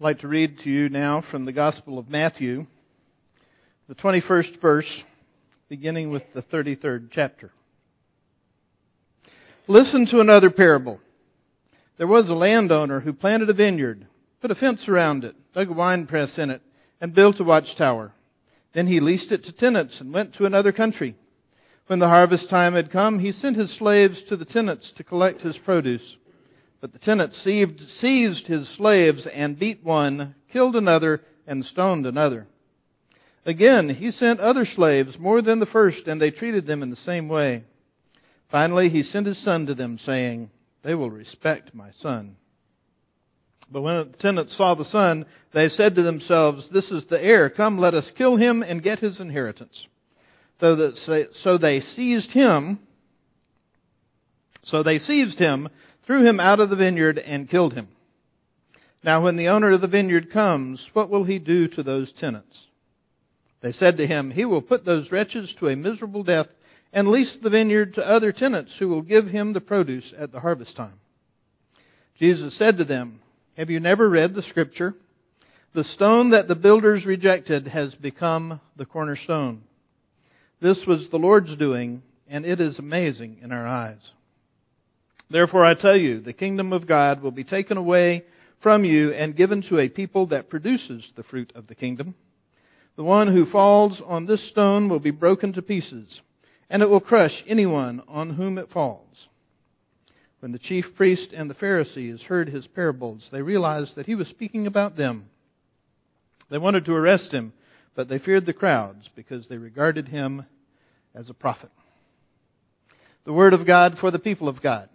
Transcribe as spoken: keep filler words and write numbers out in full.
I'd like to read to you now from the Gospel of Matthew, the twenty-first verse, beginning with the thirty-third chapter. Listen to another parable. There was a landowner who planted a vineyard, put a fence around it, dug a winepress in it, and built a watchtower. Then he leased it to tenants and went to another country. When the harvest time had come, he sent his slaves to the tenants to collect his produce. But the tenants seized his slaves and beat one, killed another, and stoned another. Again, he sent other slaves, more than the first, and they treated them in the same way. Finally, he sent his son to them, saying, "They will respect my son." But when the tenants saw the son, they said to themselves, "This is the heir. Come, let us kill him and get his inheritance." So that so they seized him. So they seized him, threw him out of the vineyard, and killed him. Now when the owner of the vineyard comes, what will he do to those tenants? They said to him, "He will put those wretches to a miserable death and lease the vineyard to other tenants who will give him the produce at the harvest time." Jesus said to them, "Have you never read the scripture? The stone that the builders rejected has become the cornerstone. This was the Lord's doing, and it is amazing in our eyes. Therefore I tell you, the kingdom of God will be taken away from you and given to a people that produces the fruit of the kingdom. The one who falls on this stone will be broken to pieces, and it will crush anyone on whom it falls." When the chief priest and the Pharisees heard his parables, they realized that he was speaking about them. They wanted to arrest him, but they feared the crowds because they regarded him as a prophet. The word of God for the people of God.